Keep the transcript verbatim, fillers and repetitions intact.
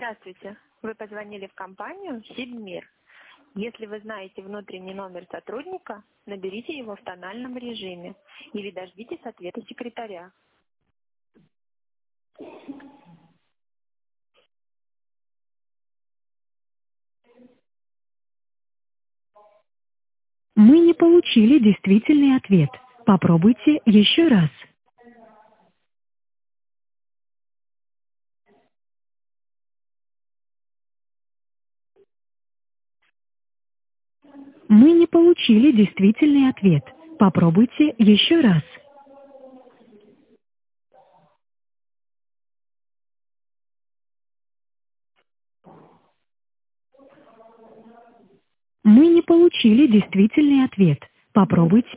Здравствуйте. Вы позвонили в компанию «Сибмир». Если вы знаете внутренний номер сотрудника, наберите его в тональном режиме или дождитесь ответа секретаря. Мы не получили действительный ответ. Попробуйте еще раз. Мы не получили действительный ответ. Попробуйте еще раз. Мы не получили действительный ответ. Попробуйте.